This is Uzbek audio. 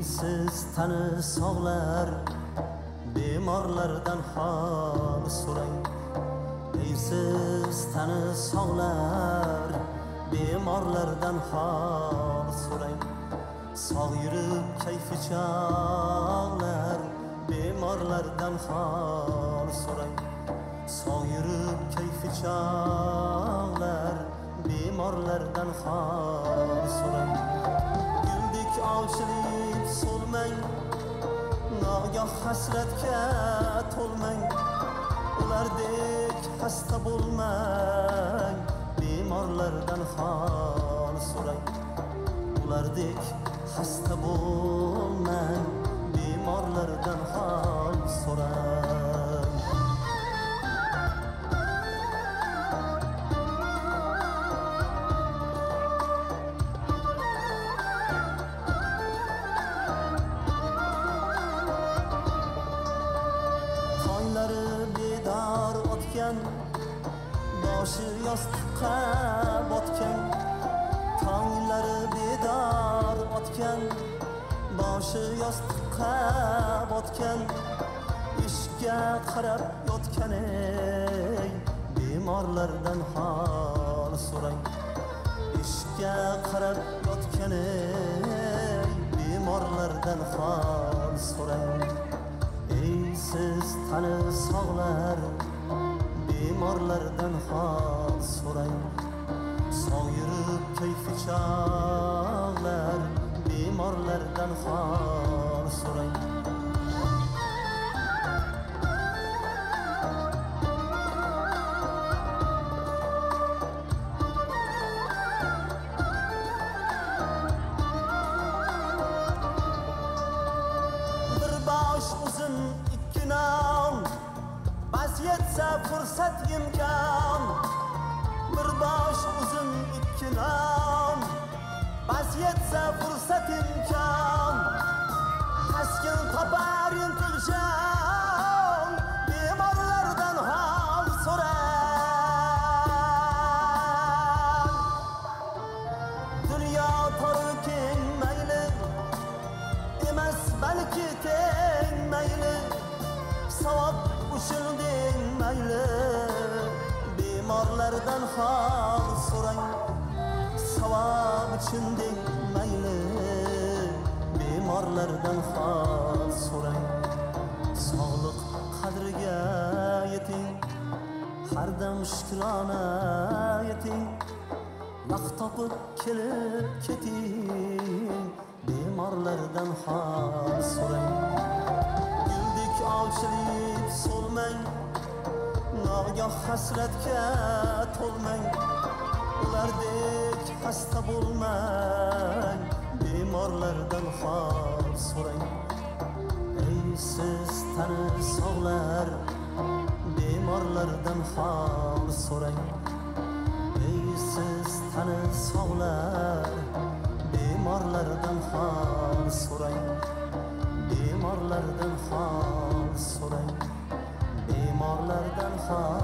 siz tani sog'lar, bemorlardan hol so'rang. Ey siz tani sog'lar, bemorlardan hol so'rang. Sog' yurib kayfi chog'lar, bemorlardan hol so'rang. Sog' yurib kayfi chog'lar, bemorlardan hol so'rang. Guldik ochilib so'lmang, nogoh hasratga to'lmang. Ulardek xasta bo'lmang, bemorlardan hol so'rang. Ulardek xasta bo'lmang, bemorlardan hol so'rang. Bedor o'tgan, boshi yostiqqa botgan. Tonglari bedor o'tgan, boshi yostiqqa botgan. Ishga qarab yotgan ey, bemorlardan hol so'rang. Ishga qarab yotgan ey, bemorlardan hol so'rang. Ey siz tani sog'lar, bemorlardan hol so'rang. Sog' yurib kayfi chog'lar, bemorlardan hol so'rang. Bir bosh uzun ikki non, bas yetsa fursat imkon. Bir bosh uzun ikki non, bas yetsa fursat imkon. Taskin topar intiljon, bemorlardan hol so'rang. Dunyo tor keng mayli, emas balki teng mayli. Savob ushilding mayli, bemorlardan hol so'rang. Savob uchunding mayli, bemorlardan hol so'rang. Sog'liq qadriga yeting, har dam shukrona yeting. Vaqt topib kelib keting, bemorlardan hol so'rang. Guldik ochilib so'lmang, nogoh hasratga to'lmang. Ulardek xasta bo'lmang, bemorlardan hol so'rang. Ey siz tani sog'lar, bemorlardan hol so'rang. Ey siz tani sog'lar, bemorlardan hol so'rang. Bemorlardan hol so'rang. Bemorlardan hol